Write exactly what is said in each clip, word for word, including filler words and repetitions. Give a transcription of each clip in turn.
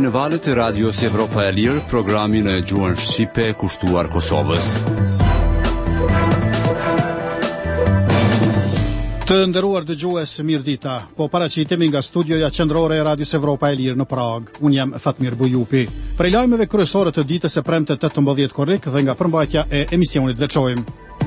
në valët e radios Evropa e Lirë, programin e gjuhën shqipe kushtuar Kosovës. Të nderuar dëgjues, mirë dita. Po paraqitemi nga studioja qendrore e Radios Evropa e Lirë në Prag. Unë jam Fatmir Bujupi. Prej lajmeve kryesore të ditës së premte tetëmbëdhjetë korrik dhe nga përmbajtja e emisionit veçojmë.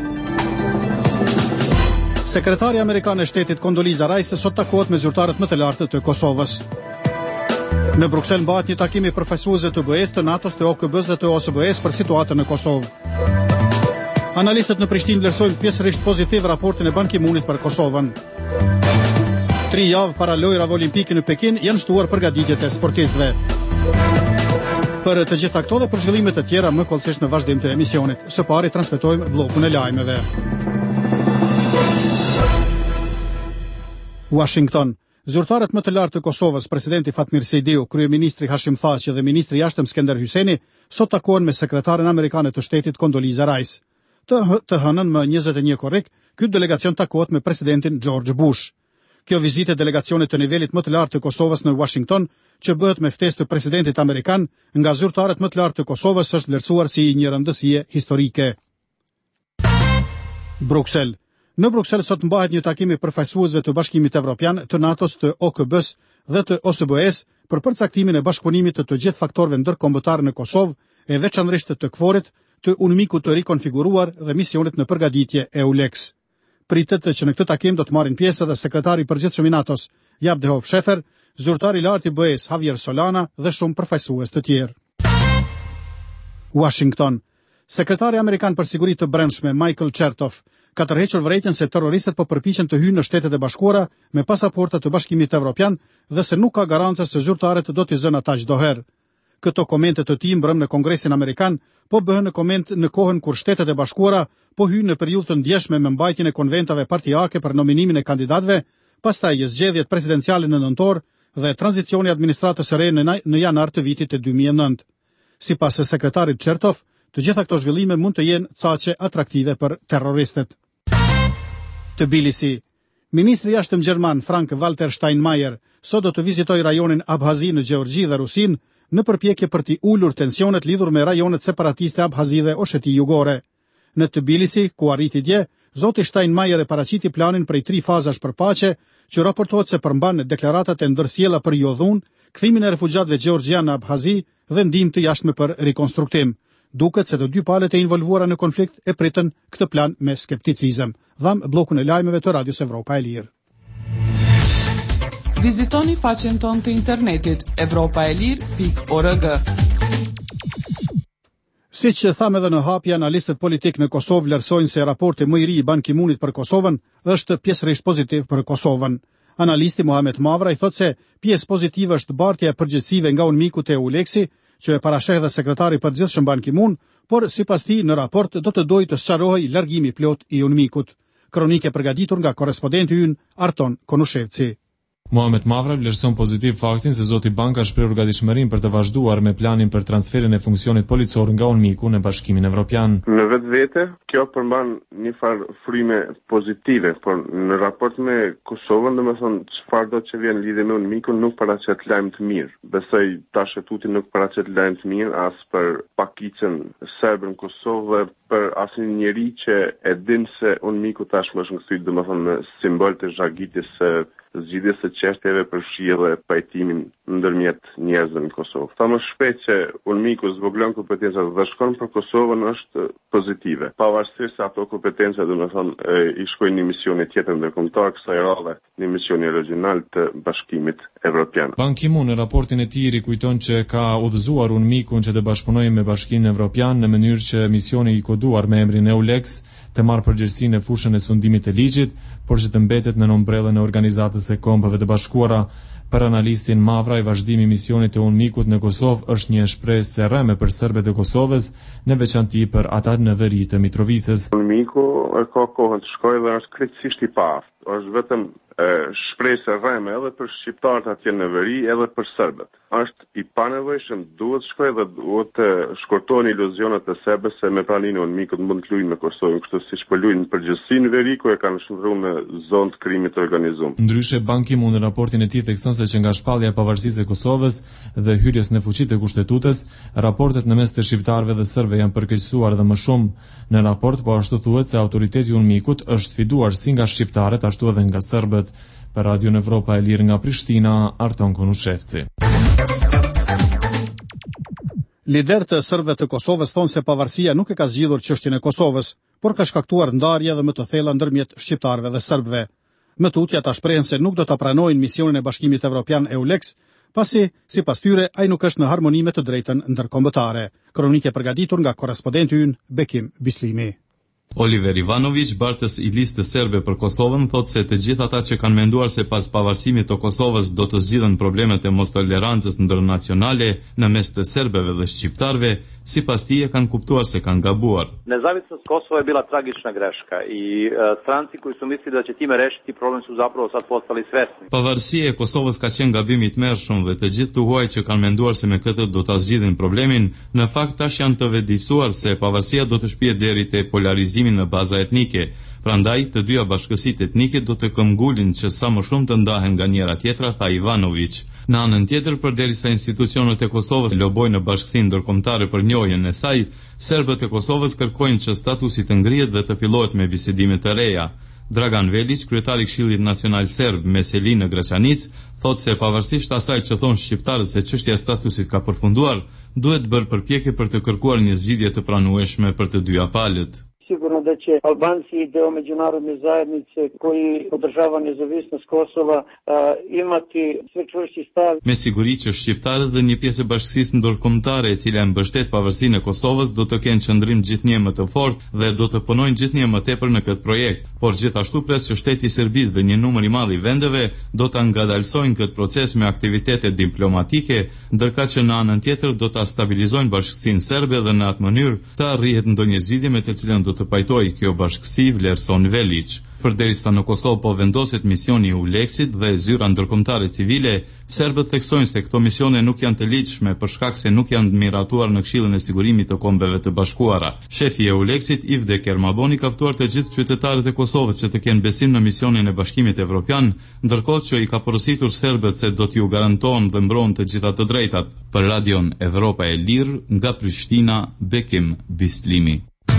Sekretari Amerikan e Shtetit Condoleezza Rice sot takohet me zyrtarët më të lartë të Kosovës. Në Bruksel mbahet një takim i përfaqësuesve të B E-s, të NATO-s, të O K B-s dhe të O S B E-s për situatën në Kosovë. Analistët në Prishtinë vlerësojnë pjesërisht pozitiv raportin e Ban Ki-moonit për Kosovën. Tri javë para lojrave olimpike në Pekin janë shtuar përgatitjet e sportistëve. Për të gjitha këto dhe për zhvillime të tjera më kollësisht në vazhdim të emisionit. Së pari transmetojmë bllokun e lajmeve. Washington. Zyrtarët më të lartë të Kosovës, presidenti Fatmir Sejdiu, kryeministri Hashim Thaçi dhe ministri i jashtëm Skender Hysseni, sot takohen me sekretaren amerikane të shtetit Condoleezza Rice. Të, të hënën më njëzet e një korrik, ky delegacion takohet me presidentin George Bush. Kjo vizitë e delegacionit të nivelit më të lartë të Kosovës në Washington, që bëhet me ftesë të presidentit amerikan, nga zyrtarët më të lartë të Kosovës është vlerësuar si një rëndësie historike. Bruksel. Në Bruksel sot mbahet një takim i përfaqësuesve të Bashkimit Evropian, të NATO-s, të O K B-s dhe të O S B E-s për përcaktimin e bashkëpunimit të të gjithë faktorëve ndërkombëtar në Kosovë, e veçanërisht të KFOR-it, të UNMIK-ut të rikonfiguruar dhe misionit në përgatitje EULEX. Pritet që në këtë takim do të marrin pjesë edhe sekretari i përgjithshëm i NATO-s, Jaap de Hoop Scheffer, zyrtari i lartë i B E-s Javier Solana dhe shumë përfaqësues të tjerë. Washington. Sekretari amerikan për siguri të brendshme Michael Chertoff ka tërhequr vërejtjen se terroristët po përpiqen të hyjnë në Shtetet e Bashkuara me pasaporta të Bashkimit Evropian dhe se nuk ka garanca se zyrtarët do t'i zënë ata çdo herë. Këto komente të tij mbrëm në Kongresin Amerikan po bëhen në koment në kohën kur Shtetet e Bashkuara po hyjnë në periudhë të ndjeshme me mbajtjen e konventave partijake për nominimin e kandidatëve, pastaj zgjedhjet presidenciale në nëntor dhe tranzicioni i administratës së re në, në janar të vitit të dy mijë e nëntë. Sipas sekretarit Chertoff, të gjitha këto zhvillime mund të jenë caqe atraktive për terroristët. Tbilisi. Ministri i jashtëm gjerman Frank-Walter Steinmeier sot do të vizitojë rajonin Abhazi në Gjeorgji dhe Rusin në përpjekje për t'i ulur tensionet lidhur me rajonet separatiste Abhazi dhe Osheti Jugore. Në Tbilisi, ku arriti dje, zoti Steinmeier e paraqiti planin prej tri fazash për paqe, që raportohet se përmban deklaratat e ndërsjella për jodhun, kthimin e refugjatëve gjeorgjian në Abhazi dhe ndihmë të jashtme për rikonstruktim. Duket se të dy palët e involvuara në konflikt e pritën këtë plan me skepticizëm. Dham bllokun e lajmeve të Radios Evropa e Lirë. Vizitoni faqen tonë të internetit evropaelir pikë org. Siç thamë edhe në hapje, analistët politik në Kosovë vlerësojnë se raporti më i ri i Ban Ki-moonit për Kosovën është pjesërisht pozitiv për Kosovën. Analisti Muhamet Mavra i thotë se pjesë pozitive është bartja e përgjegjësive nga UNMIK-u te EULEX-i, që e parasheh dhe sekretari i përgjithshëm Ban Ki-moon, por sipas tij në raport do të dojë të sqarohej largimi plot i UNMIK-ut. Kronikë e përgatitur nga korrespondenti ynë Arton Konushevci. Muhamet Mavra vlerëson pozitiv faktin se zoti Ban ka shprehur gatishmërinë për të vazhduar me planin për transferin e funksionit policor nga UNMIK-u në Bashkimin Evropian. Në vetvete, kjo përmban një farë fryme pozitive, por në raport me Kosovën, domethënë çfarë do të vjen lidhje me UNMIK-un nuk paraqet lajm të mirë. Besoj tash tuti nuk paraqet lajm të mirë as për pakicën serbe në Kosovë, për asnjë njeri që e din se UNMIK-u tashmë është ngjitur domethënë me simbol të zhagitjes së zgjidhjes së çështjeve për fshirje dhe pajtimin ndërmjet njerëzve në Kosovë. Tha më shpejt që UNMIK-u zvoglon kompetencat dhe shkon për Kosovën është pozitive. Pavarësisht se ato kompetenca domethënë i shkojnë në misione tjetër ndërkombëtar, kësaj radhe në misionin regional të Bashkimit Evropian. Ban Ki-moon në raportin e tij rikujton që ka udhëzuar UNMIK-un që të bashkëpunojë me Bashkimin Evropian në mënyrë që misioni i koduar me emrin EULEX të marrë përgjegjësinë në fushën e sundimit të ligjit, por që të mbetet në ombrellën e Organizatës së Kombeve të Bashkuara. Për analistin Mavra, i vazhdimi i misionit të UNMIK-ut në Kosovë është një shpresë e rreme për serbët e Kosovës, në veçanti për ata në veri të Mitrovicës. UNMIK-u ka kohën të shkojë dhe është krejtësisht i paaft. është vetëm e, shpresë rreme edhe për shqiptarët atje në veri edhe për serbët. Është i panevojshëm, duhet shkoj dhe duhet të shkurtojnë iluzionet e sebe se me praninë unë mikët mund të luajnë me Kosovën, kështu siç po luajnë në përgjithësi në veri ku e kanë shndruar me zonë të krimit të organizuar. Ndryshe Ban Ki-moon në raportin e tij thekson se që nga shpallja e pavarësisë e Kosovës dhe hyrjes në fuqi të kushtetutës, raportet në mes të shqiptarëve dhe serbëve janë përkeqësuar dhe më shumë në raport, po ashtu thuhet se autoriteti i UNMIK-ut është sfiduar si nga shqiptarët ashtu edhe nga serbët. Për Radio Evropa e Lirë nga Prishtina, Arton Konushevci. Liderët e serbëve të Kosovës thonë se pavarësia nuk e ka zgjidhur çështjen e Kosovës, por ka shkaktuar ndarje dhe më të thella ndërmjet shqiptarëve dhe serbëve. Më tutje ata shprehen se nuk do ta pranojnë misionin e Bashkimit Evropian EULEX, pasi sipas tyre ai nuk është në harmoni me të drejtën ndërkombëtare. Kronikë e përgatitur nga korrespondenti ynë Bekim Bislimi. Oliver Ivanović, bartës i listës serbe për Kosovën, thotë se të gjithë ata që kanë menduar se pas pavarësimit të Kosovës do të zgjidhen problemet e mostolerancës ndërnacionale në mes të serbeve dhe shqiptarve, sipas tij e kanë kuptuar se kanë gabuar. Nezavisnost Kosova je bila tragična greška i e, stranci koji su mislili da će time rešiti problem su zapravo sad postali svesni. Pavarësia e Kosovës ka qenë gabim i tmerrshëm dhe të gjithë të huaj që kanë menduar se me këtë do ta zgjidhin problemin, në fakt tash janë të vetëdijsuar se pavarësia do të shpije deri te polarizimin në baza etnike. Prandaj, të dyja bashkësitë etnike do të këmbgulin që sa më shumë të ndahen nga njëra tjetra, tha Ivanović. Në anën tjetër, përderisa institucionet e Kosovës lobojnë në bashkësinë ndërkombëtare për njohjen e saj, serbët e Kosovës kërkojnë që statusi të ngrihet dhe të fillohet me bisedime të reja. Dragan Velić, kryetari i Këshillit Nacional Serb me seli në Graçanic, thotë se pavarësisht asaj që thonë shqiptarët se çështja e statusit ka përfunduar, duhet bërë përpjekje për të kërkuar një zgjidhje të pranueshme për të dyja palët. Sigurno da će Albanci i deo međunarodne zajednice koji podržava nezavisnost Kosova a, imati sve čvršći stav. Me siguri që shqiptarët dhe një pjesë e bashkësisë ndërkombëtare e cila mbështet pavarësinë e Kosovës do të kenë qëndrim gjithnjë më të fortë dhe do të punojnë gjithnjë më tepër në këtë projekt, por gjithashtu pres që shteti i Serbisë dhe një numër i madh i vendeve do ta ngadalsojnë këtë proces me aktivitete diplomatike, ndërkaq që në anën tjetër do ta stabilizojnë bashkësinë serbe dhe në atë mënyrë të arrihet ndonjë zgjidhje me të cilën do të pajtoj kjo bashkësi, vlerëson Velić. Përderisa në Kosovë po vendoset misioni i ULEX-it dhe zyra ndërkombëtare civile, serbët theksojnë se këto misione nuk janë të ligjshme për shkak se nuk janë miratuar në Këshillin e Sigurimit të Kombeve të Bashkuara. Shefi i ULEX-it, Ivde Kermaboni, ka ftuar të gjithë qytetarët e Kosovës që të kenë besim në misionin e Bashkimit Evropian, ndërkohë që i ka porositur serbët se do t'ju garantohen dhe mbrohen të gjitha të drejtat. Për Radion Evropa e Lirë, nga Prishtina, Bekim Bislimi.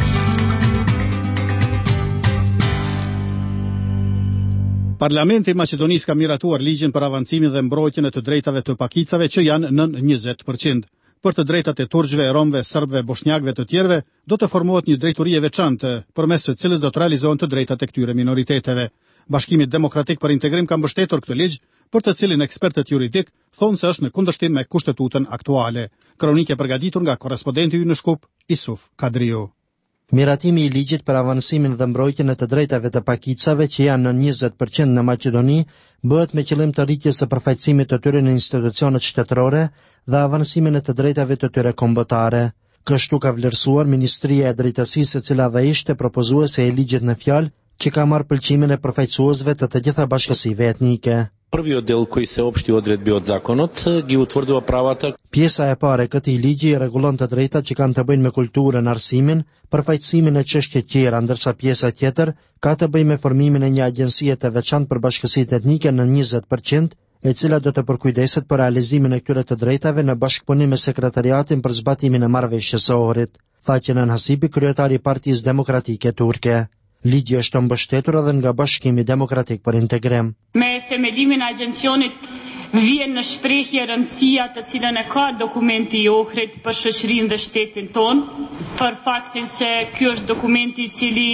Parlamenti i Maqedonisë ka miratuar ligjin për avancimin dhe mbrojtjen e të drejtave të pakicave që janë nën njëzet përqind. Për të drejtat e turqve, romëve, serbëve, bosnjakëve të tjerëve, do të formohet një drejtori e veçantë, përmes së cilës do të realizohen të drejtat e këtyre minoriteteve. Bashkimi Demokratik për Integrim ka mbështetur këtë ligj, për të cilin ekspertët juridik thonë se është në kundërshtim me kushtetutën aktuale. Kronikë e përgatitur nga korrespondenti ynë në Shkup, Isuf Kadriu. Miratimi i ligjit për avancimin dhe mbrojtjen e të drejtave të pakicave që janë në njëzet përqind në Maqedoni bëhet me qëllim të rritjes së përfaqësimit të tyre në institucionet shtetërore dhe avancimin e të drejtave të tyre kombëtare. Kështu ka vlerësuar Ministria e Drejtësisë, e cila dhe ishte propozuese e ligjit në fjalë, që ka marrë pëlqimin e përfaqësuesve të të gjitha bashkësive etnike. Prvi dел koji se opšti odredbi od zakonot gi utvrdува правата. Pjesa e parë e këtij ligji rregullon të drejtat që kanë të bëjnë me kulturën, arsimin, përfaqësimin e çështje tjera, ndërsa pjesa tjetër ka të bëjë me formimin e një agjencie të veçantë për bashkësitë etnike në njëzet përqind, e cila do të përkujdeset për realizimin e këtyre të drejtave në bashkëpunim me sekretariatin për zbatimin e marrëveshjes së Ohrit, tha Kenan Hasibi, kryetari i Partisë Demokratike Turke. Ligji është mbështetur edhe nga Bashkimi Demokratik për Integrim. Me themelimin e agjencionit vjen në shprehje rëndësia të cilën e ka dokumenti i Ohrit për shoqërinë dhe shtetin ton, për faktin se ky është dokumenti i cili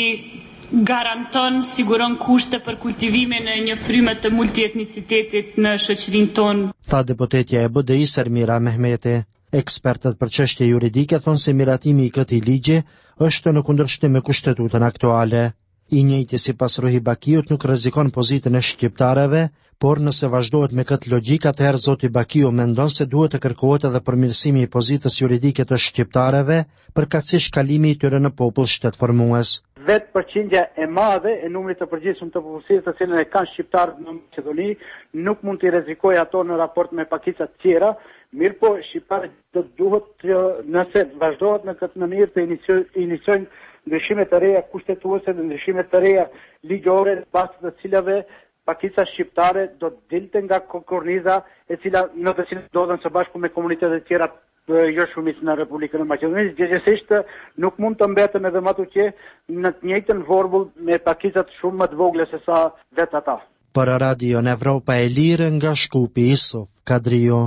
garanton, siguron kushte për kultivimin e një fryme të multietnicitetit në shoqërinë ton. Tha deputetja e B D I Sermira Mehmeti. Ekspertët për çështje juridike thonë se miratimi i këtij ligji është në kundërshtim me kushtetutën aktuale. I njëjti sipas Ruhi Bakiut nuk rrezikon pozitën e shqiptarëve, por nëse vazhdohet me këtë logjik, atëherë zoti Bakiu mendon se duhet të kërkohet edhe përmirësimi i pozitës juridike të shqiptarëve, përkatësisht kalimi i tyre në popull shtetformues. vetë përqindja e madhe e numrit të përgjithshëm të popullsisë të cilën e kanë shqiptarët në Maqedoni nuk mund t'i rrezikojë ato në raport me pakica të tjera, mirë po shqiptarët do duhet të, nëse vazhdohet në këtë mënyrë të iniciojnë ndryshime të reja kushtetuese dhe ndryshime të reja ligjore, pas të cilave pakica shqiptare do të dilte nga korniza e cila në të cilën ndodhen së bashku me komunitetet tjera jo shumicë në Republikën e Maqedonisë, gjithsesi nuk mund të mbeten edhe më tutje në të njëjtën vorbull me pakicat shumë më të vogla se sa vetë ata. Për Radio në Evropa e Lirë nga Shkupi Isuf Kadrio.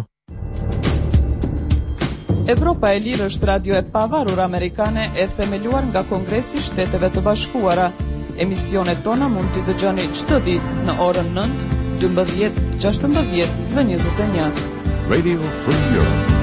Evropa e Lirë është radio e pavarur amerikane e themeluar nga Kongresi i Shteteve të Bashkuara. Emisionet tona mund t'i dëgjoni çdo ditë në orën nëntë, dymbëdhjetë, gjashtëmbëdhjetë dhe njëzet e një. Radio Free Europe.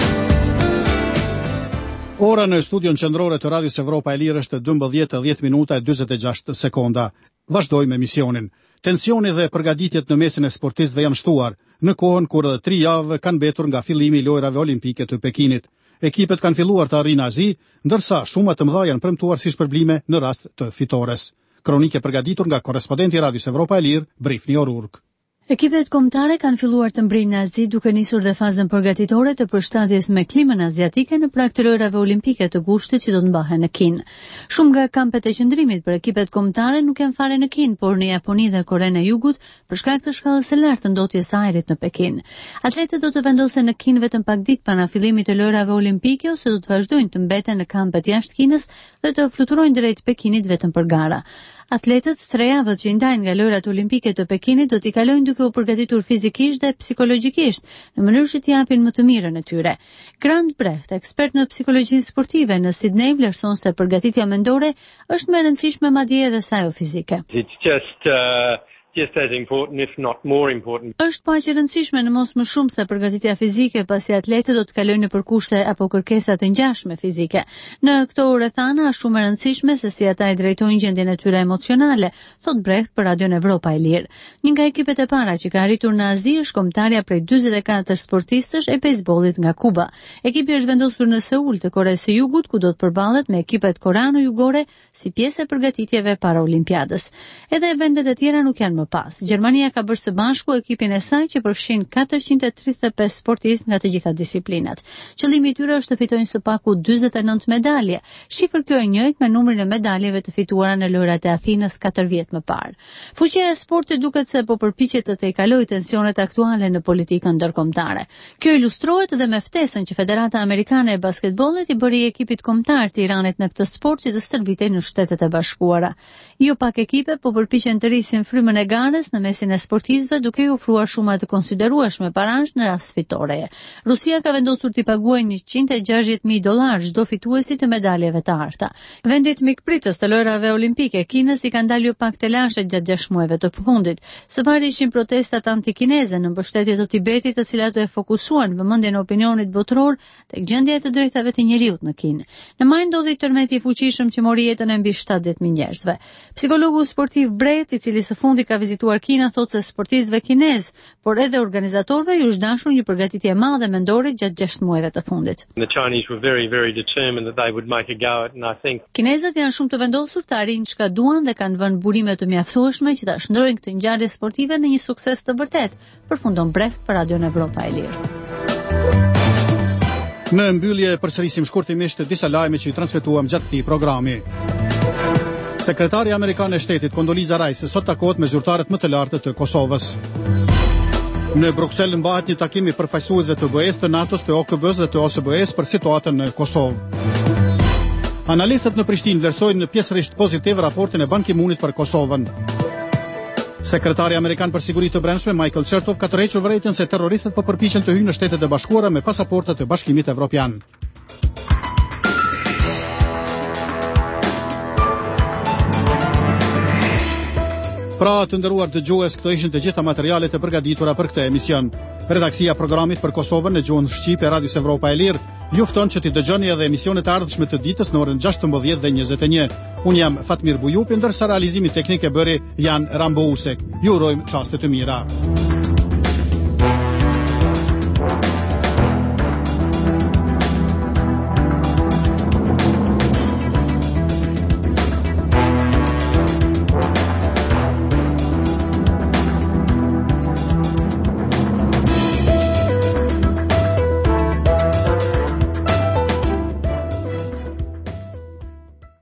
Ora në studion qendrore të Radios Evropa e Lirë është dymbëdhjetë e dhjetë minuta e dymbëdhjetë e gjashtë sekonda. Vazhdojmë emisionin. Tensioni dhe përgatitjet në mesin e sportistëve janë shtuar, në kohën kur edhe tri javë kanë mbetur nga fillimi i lojrave olimpike të Pekinit. Ekipet kanë filluar të arrijnë azi, ndërsa shumë të mëdha janë premtuar si shpërblime në rast të fitores. Kronike përgatitur nga korrespondenti i Radios Evropa e Lirë, Brifni Orurk. Ekipet kombëtare kanë filluar të mbrinë në Azi duke nisur dhe fazën përgatitore të përshtatjes me klimën aziatike në prag të lojrave olimpike të gushtit që do të mbahen në Kinë. Shumë nga kampet e qëndrimit për ekipet kombëtare nuk janë fare në Kinë, por në Japoni dhe Korenë e Jugut për shkak të shkallës së lartë të ndotjes së ajrit në Pekin. Atletët do të vendosen në Kinë vetëm pak ditë para fillimit të lojrave olimpike ose do të vazhdojnë të mbeten në kampet jashtë Kinës dhe të fluturojnë drejt Pekinit vetëm për gara. Atletët tre javët që i ndajnë nga lojrat olimpike të Pekinit do t'i kalojnë duke u përgatitur fizikisht dhe psikologjikisht në mënyrë që t'i japin më të mirën e tyre. Grant Brecht, ekspert në psikologjinë sportive në Sydney, vlerëson se përgatitja mendore është më e rëndësishme madje edhe se ajo fizike. It's just uh... just as important, if not more important. Është pa që rëndësishme në mos më shumë se përgatitja fizike, pasi atletët do të kalojnë nëpër kushte apo kërkesa të ngjashme fizike. Në këto rrethana është shumë e rëndësishme se si ata i drejtojnë gjendjen e tyre emocionale, thot Brecht për Radio Evropa e Lirë. Një nga ekipet e para që ka arritur në Azi është kombëtarja prej dyzet e katër sportistësh e bejsbollit nga Kuba. Ekipi është vendosur në Seul të Koresë së Jugut, ku do të përballet me ekipet koreano-jugore si pjesë e përgatitjeve para Olimpiadës. Edhe vendet e tjera nuk janë më pas. Gjermania ka bërë së bashku ekipin e saj që përfshin katërqind e tridhjetë e pesë sportistë nga të gjitha disiplinat. Qëllimi i tyre është të fitojnë së paku dyzet e nëntë medalje. Shifër kjo e njëjtë me numrin e medaljeve të fituara në lojrat e Athinës katër vjet më parë. Fuqia e sportit duket se po përpiqet të tejkalojë tensionet aktuale në politikën ndërkombëtare. Kjo ilustrohet edhe me ftesën që Federata Amerikane e Basketbollit i bëri ekipit kombëtar të Iranit në këtë sport që të stërvitej në Shtetet e Bashkuara. Jo pak ekipe po përpiqen të rrisin frymën e garës në mesin e sportistëve duke i ofruar shuma të konsiderueshme parash në rast fitoreje. Rusia ka vendosur t'i paguajë njëqind e gjashtëdhjetë mijë dollar çdo fituesi të medaljeve të arta. Vendit mikpritës të lojrave olimpike Kinës i kanë dalë pak telashe gjatë gjashtë muajve të fundit. Së pari ishin protestat antikineze në mbështetje të Tibetit, të cilat u fokusuan vëmendjen e opinionit botror tek gjendja e të drejtave të njerëzit në Kinë. Në maj ndodhi tërmeti i fuqishëm që mori jetën e mbi shtatëdhjetë mijë njerëzve. Psikologu sportiv Brecht, i cili së fundi ka vizituar Kina, thotë se sportistëve kinez, por edhe organizatorëve ju është dashur një përgatitje e madhe mendore gjatë gjashtë muajve të fundit. The Chinese were very very determined that they would make a go at it, and I think Kinezët janë shumë të vendosur të arrijnë çka duan dhe kanë vënë burime të mjaftueshme që ta shndrojnë këtë ngjarje sportive në një sukses të vërtet, përfundon Brecht për Radio Evropa e Lirë. Në mbyllje përsërisim shkurtimisht disa lajme që i transmetuam gjatë këtij programi. Sekretari Amerikan e Shtetit Condoleezza Rice sot takohet me zyrtarët më të lartë të Kosovës. Në Bruksel mbahet një takim i përfaqësuesve të B E S, të NATO-s, të O K B-s dhe të O S B E-s për situatën në Kosovë. Analistët në Prishtinë vlerësojnë pjesërisht pozitiv raportin e Ban Ki-moonit për Kosovën. Sekretari Amerikan për siguri të brendshme Michael Chertoff ka tërhequr vërejtjen se terroristët po përpiqen të hyjnë në Shtetet e Bashkuara me pasaporta të Bashkimit Evropian. Pra të nderuar dëgjues, këto ishin të gjitha materialet e përgatitura për këtë emision. Redaksia e programit për Kosovën në gjuhën shqipe e Radios Evropa e Lirë ju fton që t'i dëgjoni edhe emisionet e ardhshme të ditës në orën gjashtëmbëdhjetë dhe njëzet e një. Unë jam Fatmir Bujupi, ndërsa realizimi teknik e bëri Jan Rambo Usek. Ju urojmë çaste të mira.